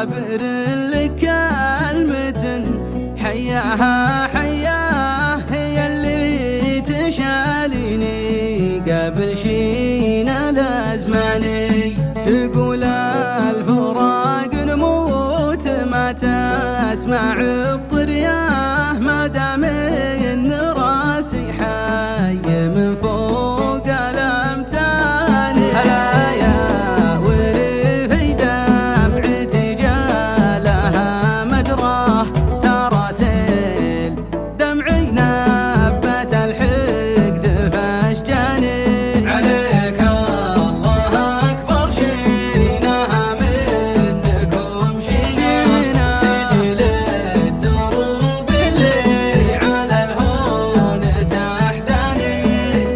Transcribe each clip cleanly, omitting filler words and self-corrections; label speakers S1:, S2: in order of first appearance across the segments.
S1: بئر لك كلمة حياها حياه هي اللي تشاليني قبل شينا الأزماني. تقول الفراق نموت ما تسمع بطرياه ما دام ان راسي حي من فوق الامتان. هلا يا ولي في دمعتي جالها مجراه ترى سيل دمعي نبت الحقد فاشجاني. عليك الله اكبر شيناها منكم شينا تجي للدروب اللي على الهون تحداني.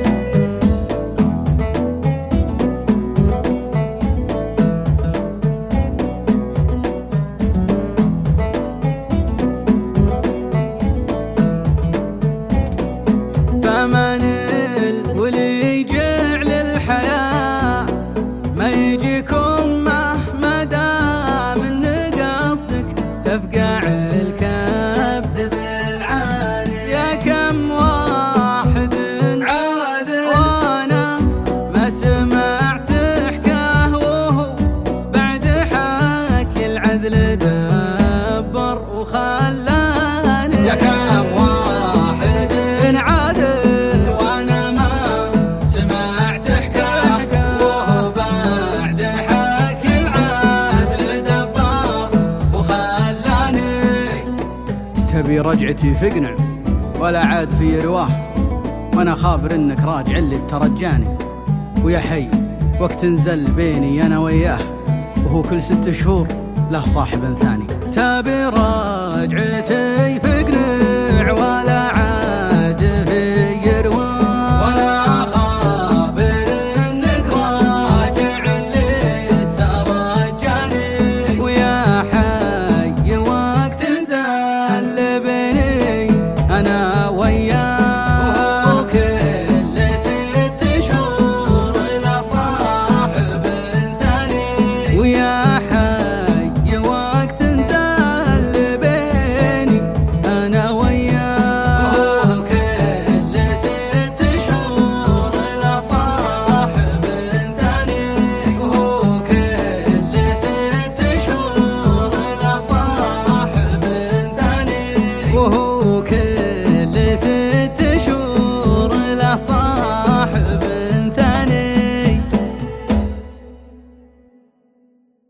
S1: فمن الولي جعل الحياة ما يجيكم مهما دام ان قصدك تفقع الكبد بالعاني. يا كم واحد عاذر وانا ما سمعت حكاه وهو بعد حكي العذل دبر وخلاني. يا كم واحد عاذر وانا ما سمعت حكاه وهو بعد حكي العذل دبر وخلاني.
S2: تبي رجعتي فقنع ولا عاد في رواه وانا خابر انك راجع اللي ترجاني. ويا حي وقت نزل بيني انا وياه وهو كل 6 شهور له صاحب ثاني.
S1: تبي رجعتي فقنع